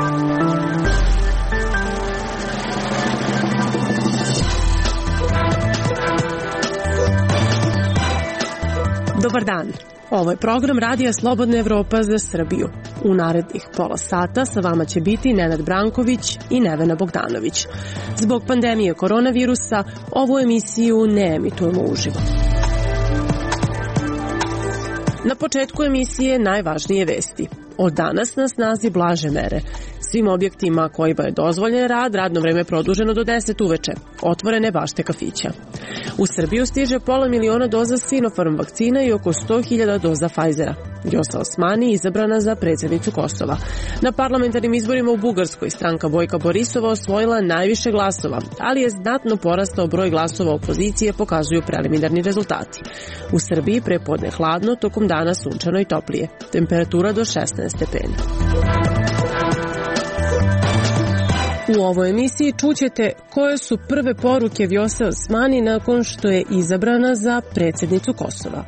Dobar dan. Ovo je program Radija Slobodna Evropa za Srbiju. U narednih pola sata sa vama će biti Nenad Branković i Nevena Bogdanović. Zbog pandemije koronavirusa ovu emisiju ne emitujemo uživo. Na početku emisije najvažnije vesti. Od danas na snazi blaže mere. Svim objektima kojima je dozvoljen rad, radno vreme produženo do 10 uveče. Otvorene bašte kafića. U Srbiju stiže 500.000 doza Sinopharm vakcina i oko 100.000 doza Pfizera. Vjosa Osmani izabrana za predsjednicu Kosova. Na parlamentarnim izborima u Bugarskoj stranka Bojka Borisova osvojila najviše glasova, ali je znatno porastao broj glasova opozicije, pokazuju preliminarni rezultati. U Srbiji prepodne hladno, tokom dana sunčano i toplije. Temperatura do 16 stepeni. U ovoj emisiji čućete koje su prve poruke Vjose Osmani nakon što je izabrana za predsjednicu Kosova.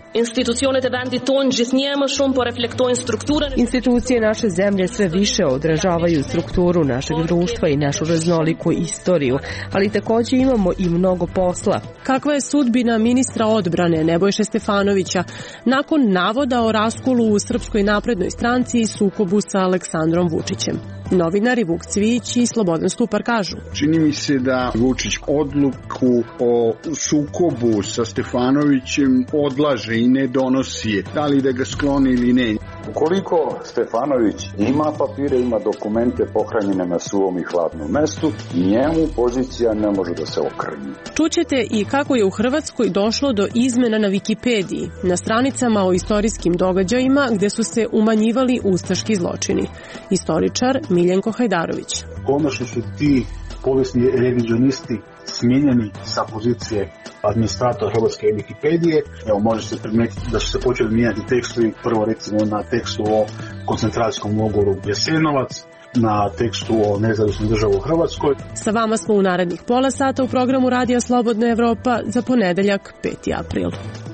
Institucije naše zemlje sve više odražavaju strukturu našeg društva i našu raznoliku istoriju, ali također imamo i mnogo posla. Kakva je sudbina ministra odbrane Nebojše Stefanovića nakon navoda o raskolu u Srpskoj naprednoj stranci i sukobu sa Aleksandrom Vučićem? Novinari Vuk Cvijić i Slobodan Stupar kažu: čini mi se da Vučić odluku o sukobu sa Stefanovićem odlaže i ne donosi je, da li da ga skloni ili ne. Ukoliko Stefanović ima papire, ima dokumente pohranjene na suvom i hladnom mestu, njemu pozicija ne može da se okrnji. Čućete i kako je u Hrvatskoj došlo do izmena na Wikipediji, na stranicama o istorijskim događajima gde su se umanjivali ustaški zločini. Istoričar Miljenko Hajdarović. Konačno su ti povijesni revizionisti smijenjeni sa pozicije administratora Hrvatske Wikipedije. Evo, može se primijetiti da su se počeli mijenjati tekstovi, prvo recimo na tekstu o koncentracijskom logoru Jasenovac, na tekstu o nezavisnoj državi u Hrvatskoj. Sa vama smo u narednih pola sata u programu Radija Slobodna Evropa za ponedeljak 5. april.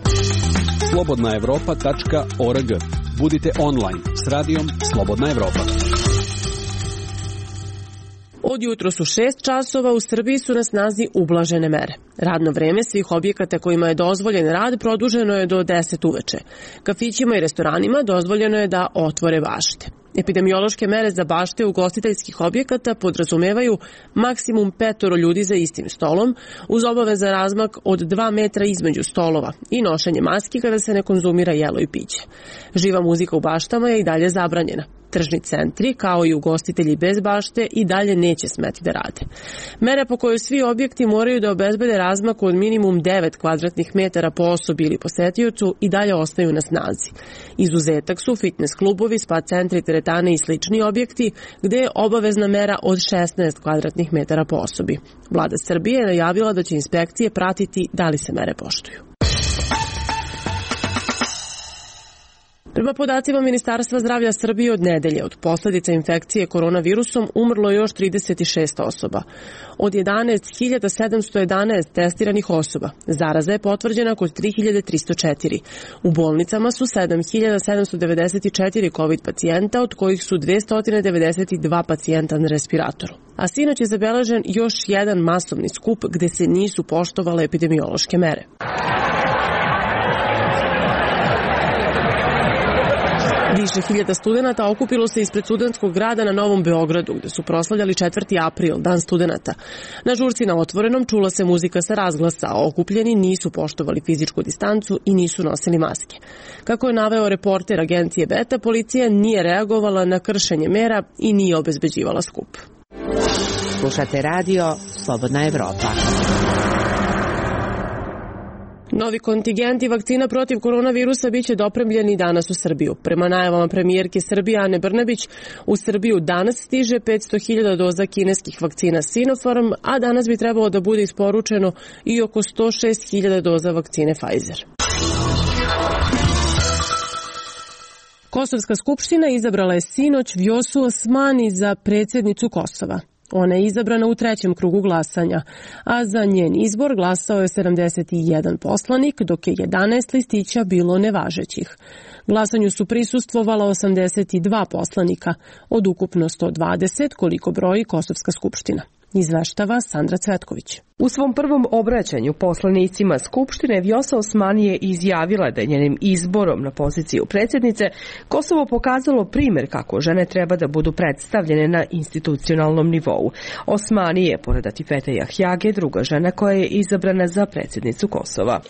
slobodnaevropa.org. Budite online s radijom Slobodna Evropa. Od jutros u 6 časova u Srbiji su na snazi ublažene mere. Radno vreme svih objekata kojima je dozvoljen rad produženo je do 10 uveče. Kafićima i restoranima dozvoljeno je da otvore bašte. Epidemiološke mere za bašte ugostiteljskih objekata podrazumevaju maksimum 5 ljudi za istim stolom, uz obavezan razmak od 2 metra između stolova i nošenje maski kada se ne konzumira jelo i piće. Živa muzika u baštama je i dalje zabranjena. Tržni centri, kao i ugostitelji bez bašte, i dalje neće smeti da rade. Mere po kojoj svi objekti moraju da obezbede razmak od minimum 9 kvadratnih metara po osobi ili posetiocu i dalje ostaju na snazi. Izuzetak su fitness klubovi, spa centri, teretane i slični objekti, gde je obavezna mera od 16 kvadratnih metara po osobi. Vlada Srbije je najavila da će inspekcije pratiti da li se mere poštuju. Prema podacima Ministarstva zdravlja Srbije od nedelje od posljedica infekcije koronavirusom umrlo je još 36 osoba. Od 11.711 testiranih osoba zaraza je potvrđena kod 3.304. U bolnicama su 7.794 COVID pacijenta, od kojih su 292 pacijenta na respiratoru. A sinoć je zabeležen još jedan masovni skup gde se nisu poštovale epidemiološke mere. Više hiljada studenata okupilo se ispred Studentskog grada na Novom Beogradu, gde su proslavljali 4. april, dan studenata. Na žurci na otvorenom čula se muzika sa razglasa, a okupljeni nisu poštovali fizičku distancu i nisu nosili maske. Kako je naveo reporter agencije Beta, policija nije reagovala na kršenje mera i nije obezbeđivala skup. Slušate radio Slobodna Evropa. Novi kontingenti vakcina protiv koronavirusa biće dopremljeni danas u Srbiju. Prema najavama premijerke Srbije Ane Brnabić, u Srbiju danas stiže 500.000 doza kineskih vakcina Sinopharm, a danas bi trebalo da bude isporučeno i oko 106.000 doza vakcine Pfizer. Kosovska skupština izabrala je sinoć Vjosu Osmani za predsjednicu Kosova. Ona je izabrana u 3. krugu glasanja, a za njen izbor glasao je 71 poslanik, dok je 11 listića bilo nevažećih. Glasanju su prisustvovala 82 poslanika, od ukupno 120 koliko broji Kosovska skupština. Izveštava Sandra Cvetković. U svom prvom obraćanju poslanicima Skupštine Vjosa Osmani je izjavila da je njenim izborom na poziciju predsjednice Kosovo pokazalo primjer kako žene treba da budu predstavljene na institucionalnom nivou. Osmani je, pored Atifete Jahjage, druga žena koja je izabrana za predsjednicu Kosova.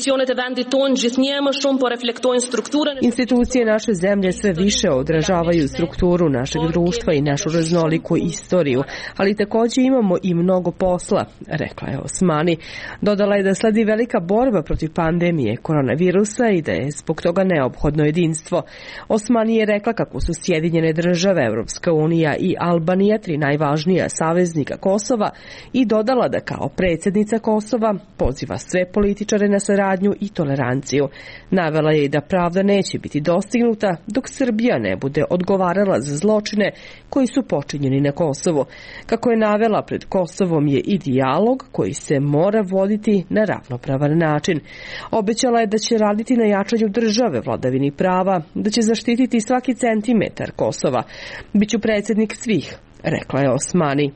Institucije naše zemlje sve više odražavaju strukturu našeg društva i našu raznoliku istoriju, ali također imamo i mnogo posla, rekla je Osmani. Dodala je da sledi velika borba protiv pandemije koronavirusa i da je zbog toga neophodno jedinstvo. Osmani je rekla kako su Sjedinjene države, Evropska unija i Albanija 3 najvažnija saveznika Kosova i dodala da kao predsjednica Kosova poziva sve političare na saradnju i toleranciju. Navela je i da pravda neće biti dostignuta dok Srbija ne bude odgovarala za zločine koji su počinjeni na Kosovu. Kako je navela, pred Kosovom je i dijalog koji se mora voditi na ravnopravan način. Obećala je da će raditi na jačanju države, vladavini prava, da će zaštititi svaki centimetar Kosova. Biću predsjednik svih, rekla je Osmani.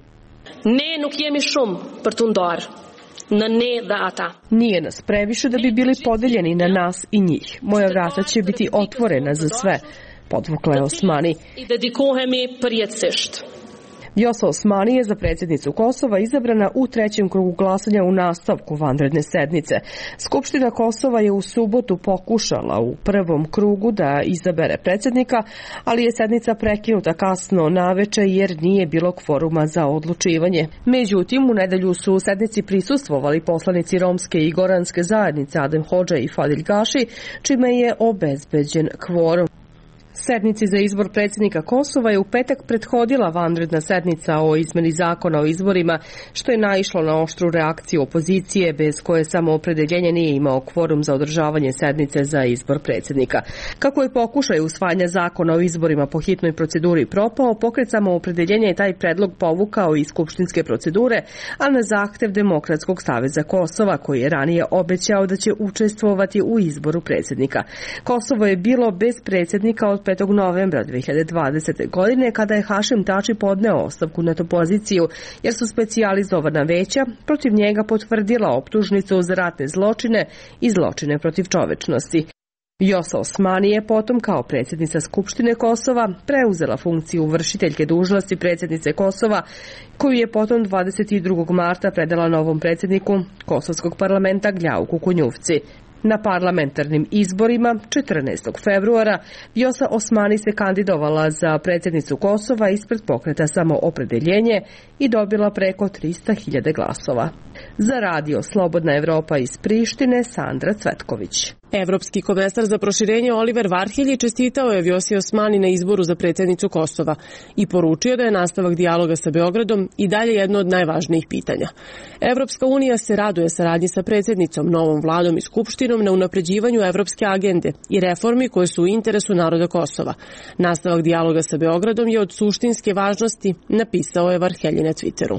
Nije nas previše da bi bili podeljeni na nas i njih. Moja vrata će biti otvorena za sve, podvukla je Osmani. Vjosa Osmani je za predsjednicu Kosova izabrana u 3. krugu glasanja u nastavku vanredne sednice. Skupština Kosova je u subotu pokušala u prvom krugu da izabere predsjednika, ali je sednica prekinuta kasno naveče jer nije bilo kvoruma za odlučivanje. Međutim, u nedelju su u sednici prisustvovali poslanici romske i goranske zajednice Adem Hodža i Fadil Gaši, čime je obezbeđen kvorum. Sednici za izbor predsjednika Kosova je u petak prethodila vanredna sednica o izmeni zakona o izborima, što je naišlo na oštru reakciju opozicije, bez koje samoopredeljenje nije imao kvorum za održavanje sednice za izbor predsjednika. Kako je pokušaj usvajanja zakona o izborima po hitnoj proceduri propao, pokret samoopredeljenja je taj predlog povukao iz skupštinske procedure, a na zahtev Demokratskog saveza Kosova, koji je ranije obećao da će učestvovati u izboru predsjednika. Kosovo je bilo bez predsjednika od 5. novembra 2020. godine, kada je Hašim Tači podneo ostavku na tu poziciju, jer su specijalizovana veća protiv njega potvrdila optužnicu za ratne zločine i zločine protiv čovečnosti. Vjosa Osmani je potom kao predsjednica Skupštine Kosova preuzela funkciju vršiteljke dužnosti predsjednice Kosova, koju je potom 22. marta predala novom predsjedniku Kosovskog parlamenta Gljauku Kunjuvci. Na parlamentarnim izborima 14. februara Vjosa Osmani se kandidovala za predsjednicu Kosova ispred pokreta Samoopredeljenje i dobila preko 300.000 glasova. Za radio Slobodna Evropa iz Prištine, Sandra Cvetković. Evropski komesar za proširenje Oliver Varhelji čestitao je Vjosi Osmani na izboru za predsjednicu Kosova i poručio da je nastavak dijaloga sa Beogradom i dalje jedno od najvažnijih pitanja. Evropska unija se raduje saradnji sa predsjednicom, novom vladom i skupštinom na unapređivanju evropske agende i reformi koje su u interesu naroda Kosova. Nastavak dijaloga sa Beogradom je od suštinske važnosti, napisao je Varhelji na Twitteru.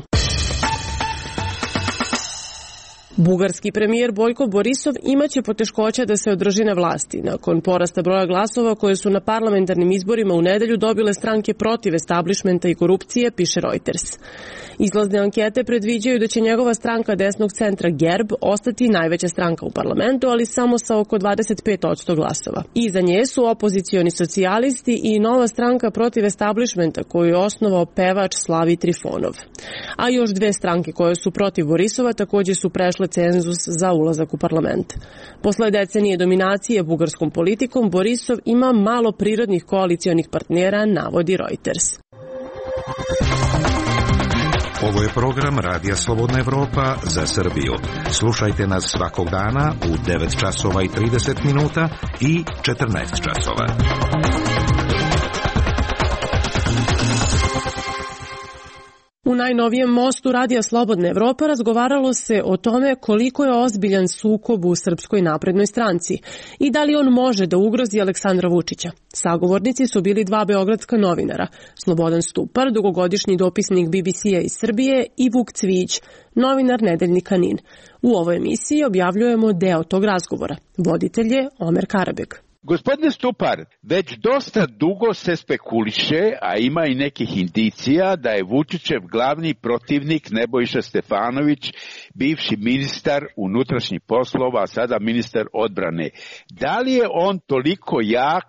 Bugarski premijer Bojko Borisov imaće poteškoća da se održi na vlasti nakon porasta broja glasova koje su na parlamentarnim izborima u nedelju dobile stranke protiv establishmenta i korupcije, piše Reuters. Izlazne ankete predviđaju da će njegova stranka desnog centra GERB ostati najveća stranka u parlamentu, ali samo sa oko 25% glasova. Iza nje su opozicioni socijalisti i nova stranka protiv establishmenta koju je osnovao pevač Slavi Trifonov. A još dve stranke koje su protiv Borisova također su prešle cenzus za ulazak u parlament. Posle decenije dominacije bugarskom politikom, Borisov ima malo prirodnih koalicionih partnera, navodi Reuters. Ovo je program Radija Slobodna Evropa za Srbiju. Slušajte nas svakog dana u 9 časova i 30 minuta i 14 časova. U najnovijem mostu Radija Slobodna Evropa razgovaralo se o tome koliko je ozbiljan sukob u Srpskoj naprednoj stranci i da li on može da ugrozi Aleksandra Vučića. Sagovornici su bili dva beogradska novinara, Slobodan Stupar, dugogodišnji dopisnik BBC-a iz Srbije, i Vuk Cvijić, novinar nedeljnika NIN. U ovoj emisiji objavljujemo deo tog razgovora. Voditelj je Omer Karabek. Gospodine Stupar, već dosta dugo se spekuliše, a ima i nekih indicija da je Vučićev glavni protivnik Nebojša Stefanović, bivši ministar unutrašnjih poslova, a sada ministar odbrane. Da li je on toliko jak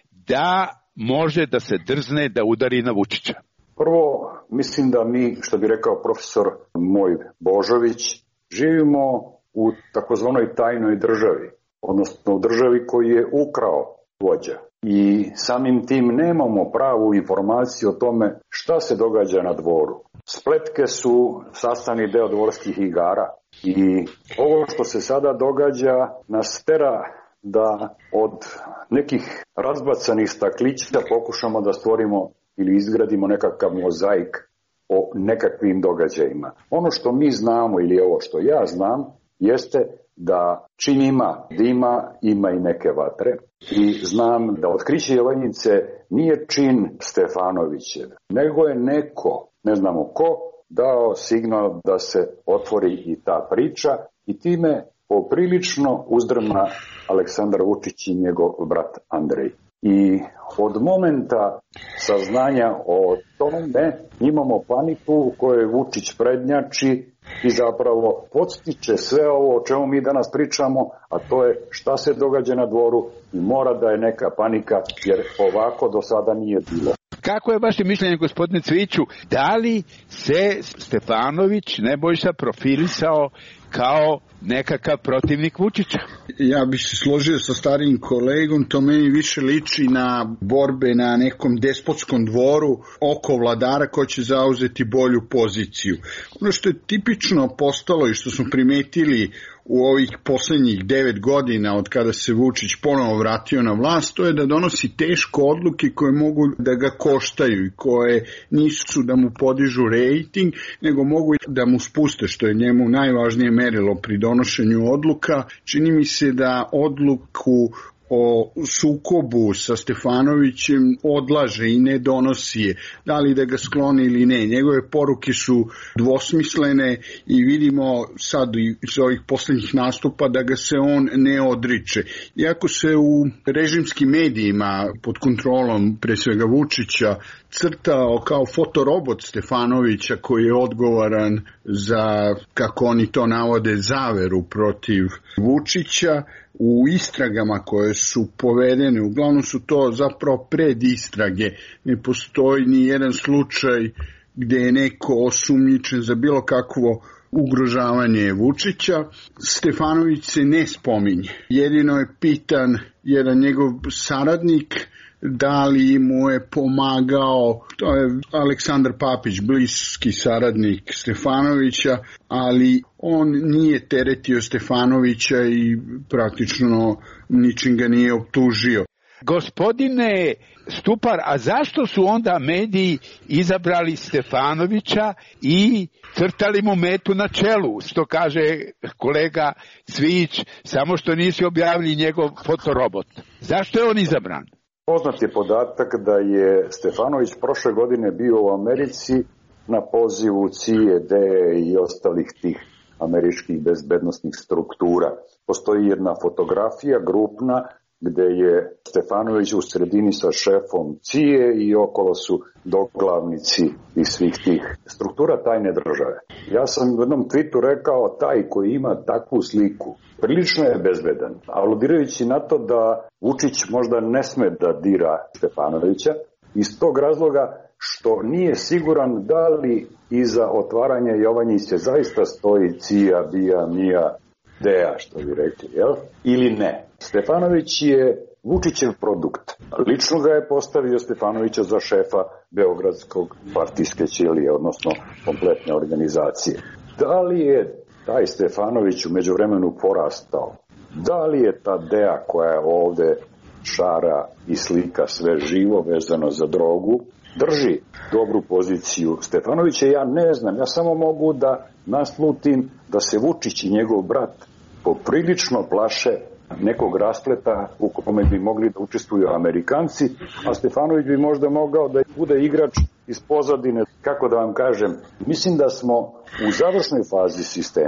da može da se drzne da udari na Vučića? Prvo, mislim da mi, što bi rekao profesor moj Božović, živimo u takozvanoj tajnoj državi, odnosno u državi koji je ukrao vođa. I samim tim nemamo pravu informaciju o tome šta se događa na dvoru. Spletke su sastavni deo dvorskih igara i ovo što se sada događa nas tera da od nekih razbacanih staklića pokušamo da stvorimo ili izgradimo nekakav mozaik o nekakvim događajima. Ono što mi znamo ili ovo što ja znam jeste da čim ima dima, ima i neke vatre i znam da otkriće Jovanjice nije čin Stefanovićev, nego je neko, ne znamo ko, dao signal da se otvori i ta priča i time poprilično uzdrma Aleksandar Vučić i njegov brat Andrej. I od momenta saznanja o tome imamo paniku u kojoj Vučić prednjači i zapravo podstiče sve ovo o čemu mi danas pričamo, a to je šta se događa na dvoru i mora da je neka panika jer ovako do sada nije bilo. Kako je vaše mišljenje, gospodine Cviću, da li se Stefanović Nebojša profilisao kao nekakav protivnik Vučića? Ja bih se složio sa starijim kolegom, to meni više liči na borbe na nekom despotskom dvoru oko vladara ko će zauzeti bolju poziciju. Ono što je tipično postalo i što smo primetili u ovih poslednjih 9 godina od kada se Vučić ponovo vratio na vlast, to je da donosi teške odluke koje mogu da ga koštaju i koje nisu da mu podižu rejting, nego mogu da mu spuste, što je njemu najvažnije merilo pri donošenju odluka. Čini mi se da odluku o sukobu sa Stefanovićem odlaže i ne donosi je, da li da ga skloni ili ne. Njegove poruke su dvosmislene i vidimo sad iz ovih poslednjih nastupa da ga se on ne odriče. Iako se u režimskim medijima pod kontrolom pre svega Vučića crtao kao fotorobot Stefanovića koji je odgovoran za, kako oni to navode, zaveru protiv Vučića, u istragama koje su povedene, uglavnom su to zapravo predistrage, ne postoji ni jedan slučaj gde je neko osumnjičen za bilo kakvo ugrožavanje Vučića. Stefanović se ne spominje. Jedino je pitan jedan njegov saradnik da li mu je pomagao, to je Aleksandar Papić, bliski saradnik Stefanovića, ali on nije teretio Stefanovića i praktično ničim ga nije optužio. Gospodine Stupar, a zašto su onda mediji izabrali Stefanovića i crtali mu metu na čelu, što kaže kolega Cvić, samo što nisu objavili njegov fotorobot? Zašto je on izabran? Poznat je podatak da je Stefanović prošle godine bio u Americi na pozivu CIA, DE i ostalih tih američkih bezbednosnih struktura. Postoji jedna fotografija grupna gde je Stefanović u sredini sa šefom CIA i okolo su doglavnici iz svih tih struktura tajne države. Ja sam u jednom tweetu rekao, taj koji ima takvu sliku prilično je bezbedan, aludirajući na to da Vučić možda ne sme da dira Stefanovića iz tog razloga što nije siguran da li iza otvaranja Jovanjice zaista stoji CIA, BIA, MIA, DEA, što bi rekli, jel? Ili ne. Stefanović je Vučićev produkt. Lično ga je postavio Stefanovića za šefa Beogradskog partijske ćelije, odnosno kompletne organizacije. Da li je taj Stefanović u međuvremenu porastao? Da li je ta DEA koja je ovde šara i slika sve živo vezano za drogu, drži dobru poziciju Stefanovića? Ja ne znam, ja samo mogu da naslutim da se Vučić i njegov brat poprilično plaše nekog raspleta u kome bi mogli da učestvuju Amerikanci, a Stefanović bi možda mogao da bude igrač iz pozadine. Kako da vam kažem, mislim da smo u završnoj fazi sistema.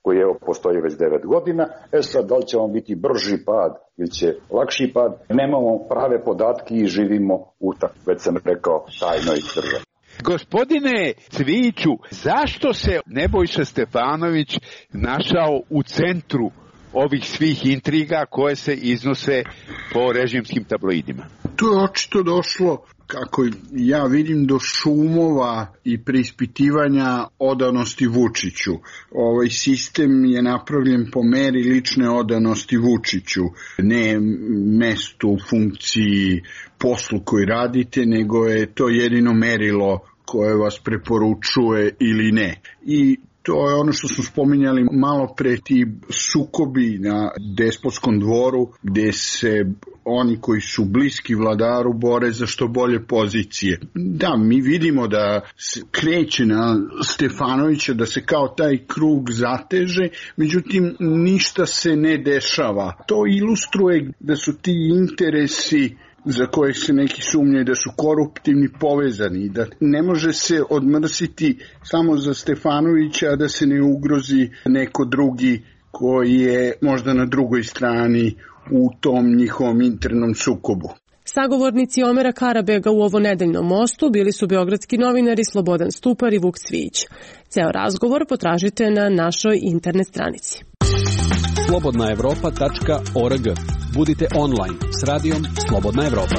koji evo postoji već 9 godina. Sad, da li će on biti brži pad ili će lakši pad? Nemamo prave podatke i živimo u, već sam rekao, tajnoj državi. Gospodine Cvijiću, zašto se Nebojša Stefanović našao u centru ovih svih intriga koje se iznose po režimskim tabloidima? To je očito došlo, kako ja vidim, do šumova i preispitivanja odanosti Vučiću. Ovaj sistem je napravljen po meri lične odanosti Vučiću, ne mestu, funkciji, poslu koji radite, nego je to jedino merilo koje vas preporučuje ili ne. I to je ono što smo spominjali malo pre, ti sukobi na despotskom dvoru, gde se oni koji su bliski vladaru bore za što bolje pozicije. Da, mi vidimo da se kreće na Stefanovića, da se kao taj krug zateže, međutim ništa se ne dešava. To ilustruje da su ti interesi za koje se neki sumnjaju da su koruptivni povezani, da ne može se odmrsiti samo za Stefanovića, da se ne ugrozi neko drugi koji je možda na drugoj strani u tom njihovom internom sukobu. Sagovornici Omera Karabega u ovonedeljnom mostu bili su beogradski novinari Slobodan Stupar i Vuk Cvijić. Ceo razgovor potražite na našoj internet stranici. slobodnaevropa.org. Budite online s radijom Slobodna Evropa.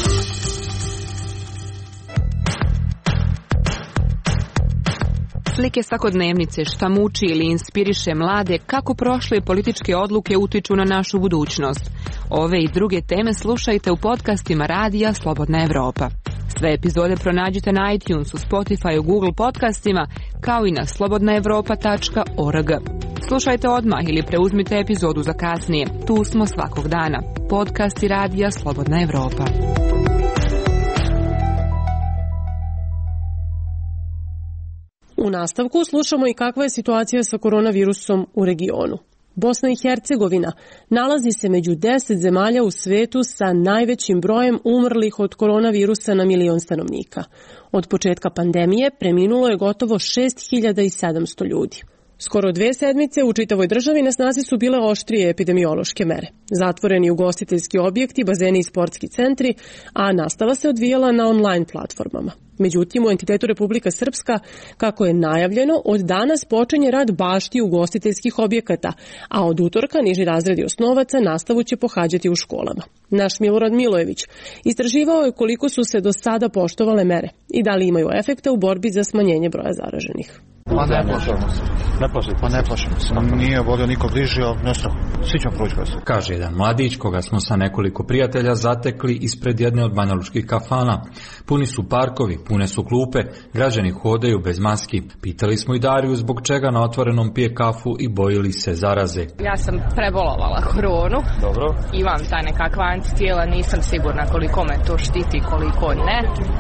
Slike svakodnevnice, šta muči ili inspiriše mlade, kako prošle političke odluke utiču na našu budućnost. Ove i druge teme slušajte u podcastima Radija Slobodna Evropa. Sve epizode pronađite na iTunesu, Spotify, Google podcastima, kao i na slobodnaevropa.org. Slušajte odmah ili preuzmite epizodu za kasnije. Tu smo svakog dana. Podcasti Radija Slobodna Evropa. U nastavku slušamo i kakva je situacija sa koronavirusom u regionu. Bosna i Hercegovina nalazi se među 10 zemalja u svetu sa najvećim brojem umrlih od koronavirusa na milion stanovnika. Od početka pandemije preminulo je gotovo 6700 ljudi. Skoro 2 sedmice u čitavoj državi na snazi su bile oštrije epidemiološke mere. Zatvoreni ugostiteljski objekti, bazeni i sportski centri, a nastava se odvijala na online platformama. Međutim, u entitetu Republika Srpska, kako je najavljeno, od danas počinje rad bašti ugostiteljskih objekata, a od utorka niži razredi osnovaca nastavu će pohađati u školama. Naš Milorad Milojević istraživao je koliko su se do sada poštovale mere i da li imaju efekta u borbi za smanjenje broja zaraženih. Pa ne plašimo se. Nije vodio niko bliže, ne strah. Svi ćemo proći kroz. Kaže jedan mladić koga smo sa nekoliko prijatelja zatekli ispred jedne od banjalučkih kafana. Puni su parkovi, pune su klupe, građani hodaju bez maski. Pitali smo i Dariju zbog čega na otvorenom pije kafu i bojili se zaraze. Ja sam prebolovala koronu. Dobro. Imam ta nekakva antitijela, nisam sigurna koliko me to štiti, koliko ne.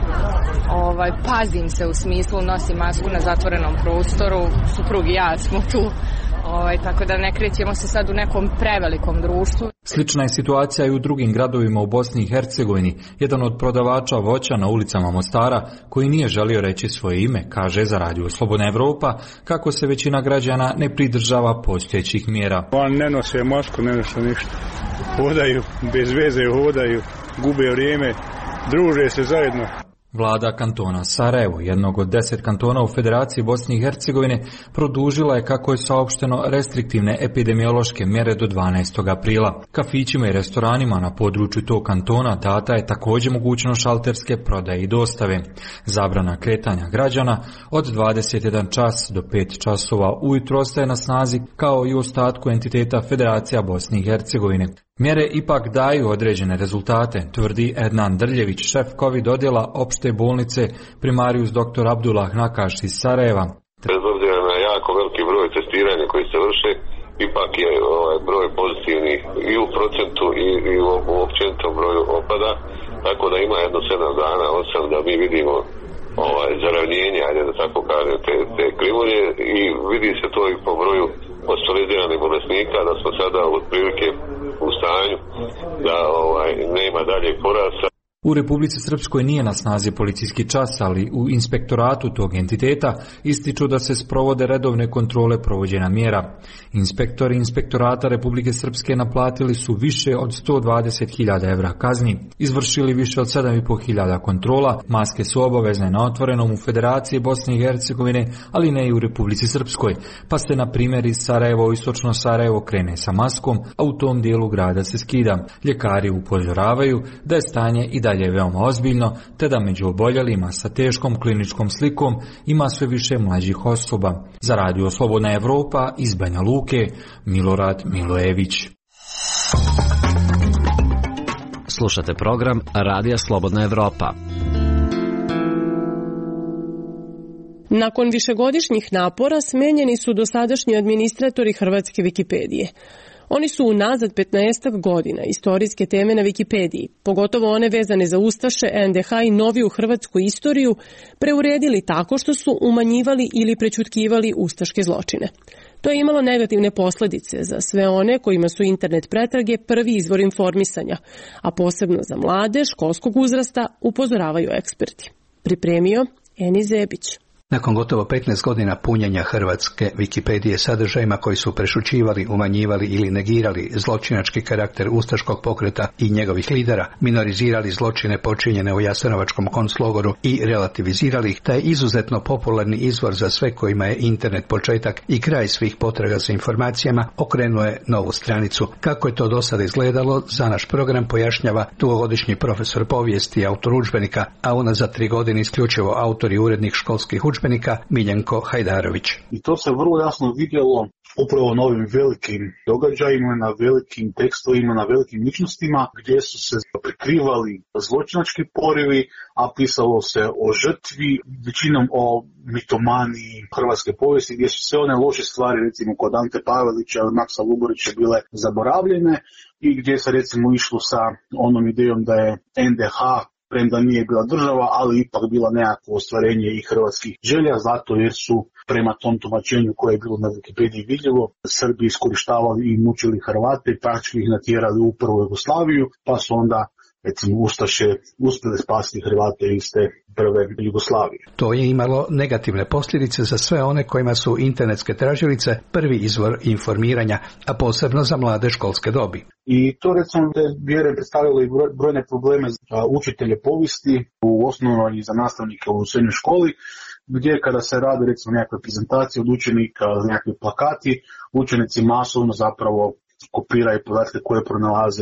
Pazim se u smislu, nosim masku na zatvorenom prostoru, suprug i ja smo tu, tako da ne krećemo se sad u nekom prevelikom društvu. Slična je situacija i u drugim gradovima u Bosni i Hercegovini. Jedan od prodavača voća na ulicama Mostara, koji nije želio reći svoje ime, kaže za Radio Slobodna Evropa kako se većina građana ne pridržava postojećih mjera. Ne nose masku, ne nose ništa. Hodaju, bez veze hodaju, gube vrijeme, druže se zajedno. Vlada kantona Sarajevo, jednog od 10 kantona u Federaciji Bosne i Hercegovine, produžila je, kako je saopšteno, restriktivne epidemiološke mjere do 12. aprila. Kafićima i restoranima na području tog kantona data je također mogućnost šalterske prodaje i dostave. Zabrana kretanja građana od 21 čas do 5 časova ujutro ostaje na snazi, kao i u ostatku entiteta Federacija Bosne i Hercegovine. Mjere ipak daju određene rezultate, tvrdi Ednan Drljević, šef COVID odjela opšte bolnice primarijus dr. Abdullah Nakaš iz Sarajeva. Bez obzira na jako veliki broj testiranja koji se vrše, ipak je broj pozitivnih i u procentu i u općenitom broju opada, tako da ima jedno 7 dana, 8 da mi vidimo zaravnjenje, ajde da tako kažem, te krivulje, i vidi se to i po broju hospitaliziranih bolesnika, da smo sada otprilike u stanju da nema dalje porasta. U Republici Srpskoj nije na snazi policijski čas, ali u inspektoratu tog entiteta ističu da se sprovode redovne kontrole provođenja mjera. Inspektori inspektorata Republike Srpske naplatili su više od 120.000 evra kazni, izvršili više od 7.500 kontrola, maske su obavezne na otvorenom u Federaciji Bosne i Hercegovine, ali ne i u Republici Srpskoj, pa se na primjer iz Sarajeva u istočno Sarajevo krene sa maskom, a u tom dijelu grada se skida. Ljekari upozoravaju da je stanje i dalje veoma ozbiljno, te da među oboljelima sa teškom kliničkom slikom ima sve više mlađih osoba. Za Radio Slobodna Evropa iz Banja Luke, Milorad Milojević. Slušate program Radija Slobodna Evropa. Nakon višegodišnjih napora smenjeni su dosadašnji administratori hrvatske Wikipedije. Oni su unazad 15 godina istorijske teme na Wikipediji, pogotovo one vezane za ustaše, NDH i noviju hrvatsku istoriju, preuredili tako što su umanjivali ili prećutkivali ustaške zločine. To je imalo negativne posljedice za sve one kojima su internet pretrage prvi izvor informisanja, a posebno za mlade školskog uzrasta, upozoravaju eksperti. Pripremio Eni Zebić. Nakon gotovo 15 godina punjenja hrvatske Wikipedije sadržajima koji su prešućivali, umanjivali ili negirali zločinački karakter ustaškog pokreta i njegovih lidera, minorizirali zločine počinjene u Jasenovačkom konclogoru i relativizirali ih, taj izuzetno popularni izvor za sve kojima je internet početak i kraj svih potraga za informacijama, okrenuo je novu stranicu. Kako je to do sada izgledalo, za naš program pojašnjava dugogodišnji profesor povijesti i autor udžbenika, a unazad 3 godine isključivo autor i urednik školskih udžbenika Miljenko Hajdarović. I to se vrlo jasno vidjelo upravo na ovim velikim događajima, na velikim tekstovima, na velikim ličnostima gdje su se prikrivali zločinački porivi, a pisalo se o žrtvi, većinom o mitomaniji hrvatske povijesti, gdje su sve one loše stvari, recimo kod Ante Pavelića ili Maksa Luburića, bile zaboravljene i gdje se recimo išlo sa onom idejom da je NDH, premda nije bila država, ali ipak bila nekakvo ostvarenje i hrvatskih želja, zato jer su prema tom tumačenju koje je bilo na Wikipediji vidljivo, Srbi iskorištavali i mučili Hrvate i praktički ih natjerali u prvu Jugoslaviju, pa su onda recimo ustaše uspjeli spasiti Hrvate iz te prve Jugoslavije. To je imalo negativne posljedice za sve one kojima su internetske tražilice prvi izvor informiranja, a posebno za mlade školske dobi. I to recimo vjerujem predstavljalo i brojne probleme za učitelje povijesti u osnovnoj i za nastavnike u srednjoj školi, gdje kada se radi recimo nekakve prezentacije od učenika, nekakvi plakati, učenici masovno zapravo kopiraju podatke koje pronalaze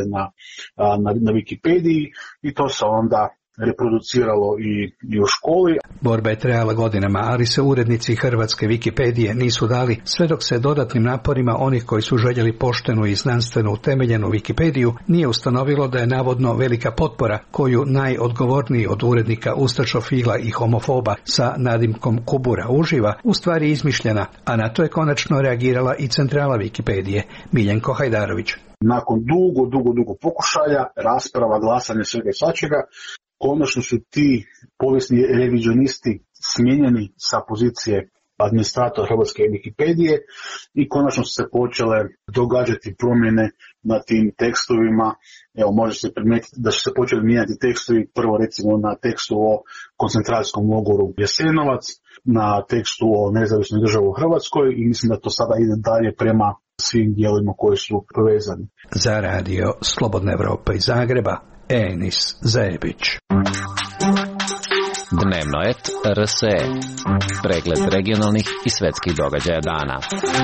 na Wikipediji i to se onda reproduciralo i u školi. Borba je trajala godinama, ali se urednici hrvatske Wikipedije nisu dali, sve dok se dodatnim naporima onih koji su željeli poštenu i znanstveno utemeljenu Wikipediju nije ustanovilo da je navodno velika potpora koju najodgovorniji od urednika ustašofila i homofoba sa nadimkom Kubura uživa, u stvari izmišljena, a na to je konačno reagirala i centrala Wikipedije, Miljenko Hajdarović. Nakon dugo pokušaja, rasprava, glasanja, svega i svačega, konačno su ti povijesni revizionisti smijenjeni sa pozicije administratora hrvatske Wikipedije i konačno su se počele događati promjene na tim tekstovima. Evo, može se primijetiti da su se počeli mijenjati tekstovi, prvo recimo na tekstu o koncentracijskom logoru Jasenovac, na tekstu o nezavisnoj državi u Hrvatskoj i mislim da to sada ide dalje prema svim dijelovima koji su povezani. Za Radio Slobodna Evropa iz Zagreba, Enis Zebić. Dnevno et RSE. Pregled regionalnih i svetskih događaja dana.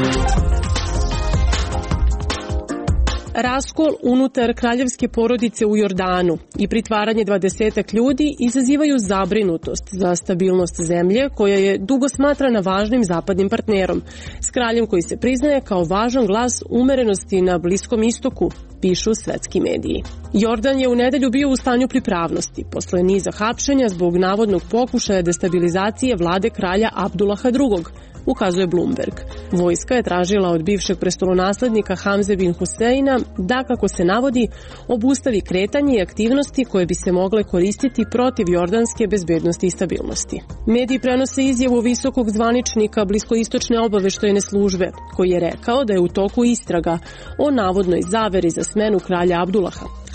Raskol unutar kraljevske porodice u Jordanu i pritvaranje 20 ljudi izazivaju zabrinutost za stabilnost zemlje koja je dugo smatrana važnim zapadnim partnerom, s kraljem koji se priznaje kao važan glas umerenosti na Bliskom istoku, pišu svetski mediji. Jordan je u nedelju bio u stanju pripravnosti posle niza hapšenja zbog navodnog pokušaja destabilizacije vlade kralja Abdullaha II, ukazuje Bloomberg. Vojska je tražila od bivšeg prestolonaslednika Hamze bin Huseina da, kako se navodi, obustavi kretanje i aktivnosti koje bi se mogle koristiti protiv jordanske bezbednosti i stabilnosti. Mediji prenose izjavu visokog zvaničnika Bliskoistočne obaveštajne službe, koji je rekao da je u toku istraga o navodnoj zaveri za smenu kralja Abdullaha.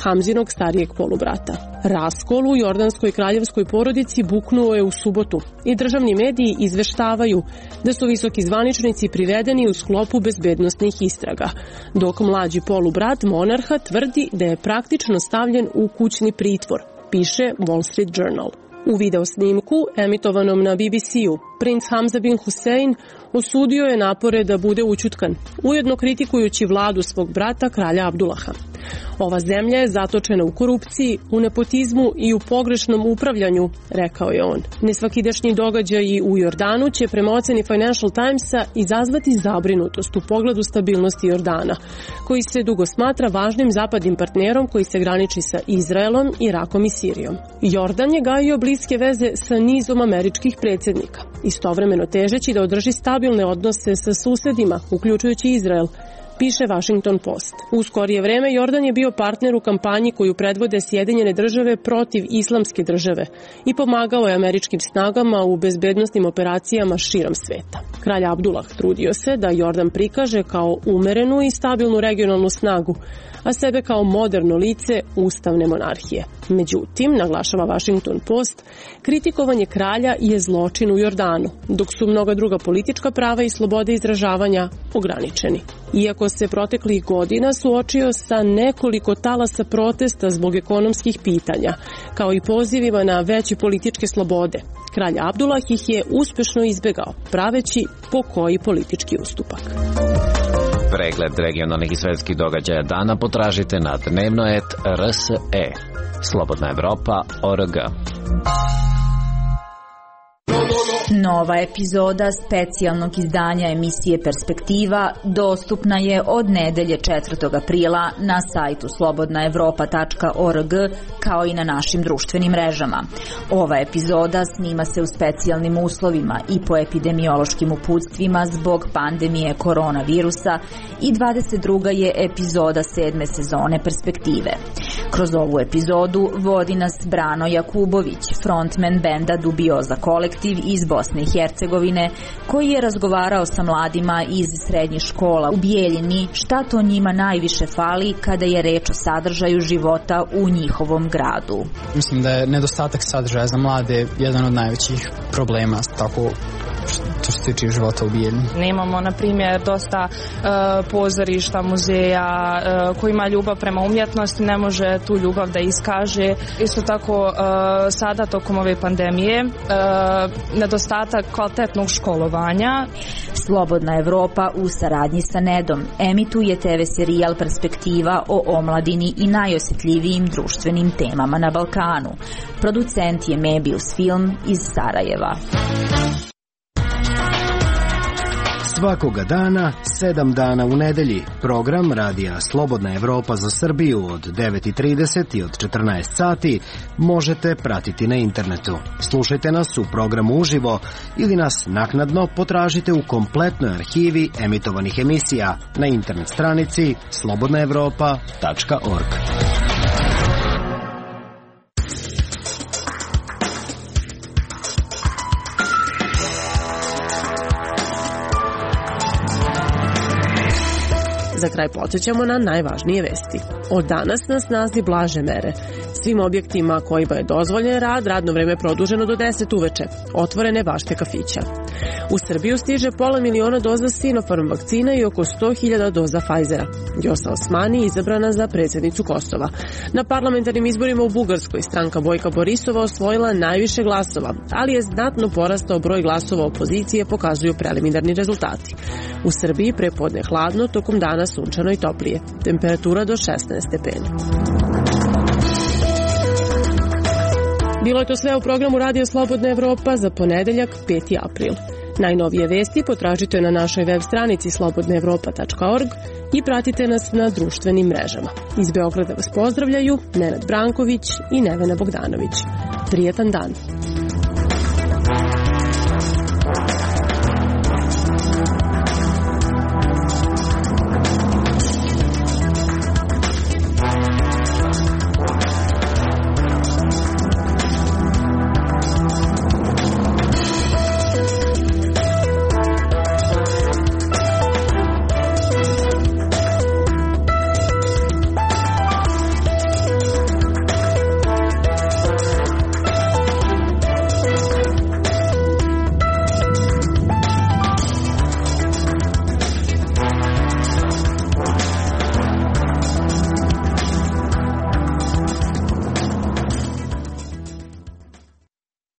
Hamzinog starijeg polubrata. Raskol u jordanskoj kraljevskoj porodici buknuo je u subotu i državni mediji izveštavaju da su visoki zvaničnici privedeni u sklopu bezbednosnih istraga, dok mlađi polubrat monarha tvrdi da je praktično stavljen u kućni pritvor, piše Wall Street Journal. U videosnimku, emitovanom na BBC-u, princ Hamza bin Hussein osudio je napore da bude ućutkan, ujedno kritikujući vladu svog brata, kralja Abdullaha. Ova zemlja je zatočena u korupciji, u nepotizmu i u pogrešnom upravljanju, rekao je on. Nesvakidašnji događaji u Jordanu će prema oceni Financial Timesa izazvati zabrinutost u pogledu stabilnosti Jordana, koji se dugo smatra važnim zapadnim partnerom koji se graniči sa Izraelom, Irakom i Sirijom. Jordan je gajio bliske veze sa nizom američkih predsjednika, istovremeno težeći da održi stabilne odnose sa susedima, uključujući Izrael, piše Washington Post. U skorije vreme Jordan je bio partner u kampanji koju predvode Sjedinjene države protiv Islamske države i pomagao je američkim snagama u bezbednosnim operacijama širom sveta. Kralj Abdullah trudio se da Jordan prikaže kao umerenu i stabilnu regionalnu snagu, a sebe kao moderno lice ustavne monarhije. Međutim, naglašava Washington Post, kritikovanje kralja je zločin u Jordanu, dok su mnoga druga politička prava i slobode izražavanja ograničeni. Iako se proteklih godina suočio sa nekoliko talasa protesta zbog ekonomskih pitanja, kao i pozivima na veće političke slobode, kralj Abdullah ih je uspešno izbegao, praveći pokoji politički ustupak. Pregled regionalnih i svetskih događaja dana potražite na dnevnoet.rse. slobodnaevropa.org. Nova epizoda specijalnog izdanja emisije Perspektiva dostupna je od nedelje 4. aprila na sajtu slobodnaevropa.org kao i na našim društvenim mrežama. Ova epizoda snima se u specijalnim uslovima i po epidemiološkim uputstvima zbog pandemije koronavirusa i 22. je epizoda 7. sezone Perspektive. Kroz ovu epizodu vodi nas Brano Jakubović, frontman benda Dubioza kolektiv iz Bosne i Hercegovine, koji je razgovarao sa mladima iz srednjih škola u Bijeljini šta to njima najviše fali kada je reč o sadržaju života u njihovom gradu. Mislim da je nedostatak sadržaja za mlade jedan od najvećih problema, tako što se tiče života u Bijeljini. Nemamo, na primjer, dosta pozorišta, muzeja koji ima ljubav prema umjetnosti, ne može tu ljubav da iskaže. Isto tako sada tokom ove pandemije nedostatak kvalitetnog školovanja. Slobodna Evropa u saradnji sa Nedom emituje TV serijal Perspektiva o omladini i najosjetljivijim društvenim temama na Balkanu. Producent je Mebius Film iz Sarajeva. Svakoga dana, 7 dana u nedelji, program radija Slobodna Evropa za Srbiju od 9:30 i od 14 sati možete pratiti na internetu. Slušajte nas u programu uživo ili nas naknadno potražite u kompletnoj arhivi emitovanih emisija na internet stranici slobodnaevropa.org. Za kraj podsjećamo na najvažnije vesti. Od danas na snazi blaže mere. Svim objektima kojima je dozvoljen rad, radno vreme produženo do 10 uveče. Otvorene bašte kafića. U Srbiju stiže 500.000 doza Sinopharm vakcina i oko 100.000 doza Pfizera. Vjosa Osmani izabrana za predsjednicu Kosova. Na parlamentarnim izborima u Bugarskoj stranka Bojka Borisova osvojila najviše glasova, ali je znatno porastao broj glasova opozicije, pokazuju preliminarni rezultati. U Srbiji prepodne hladno, tokom dana sunčano i toplije. Temperatura do 16 stepeni. Bilo je to sve u programu Radija Slobodna Evropa za ponedeljak 5. april. Najnovije vesti potražite na našoj web stranici slobodnaevropa.org i pratite nas na društvenim mrežama. Iz Beograda vas pozdravljaju Nenad Branković i Nevena Bogdanović. Prijetan dan!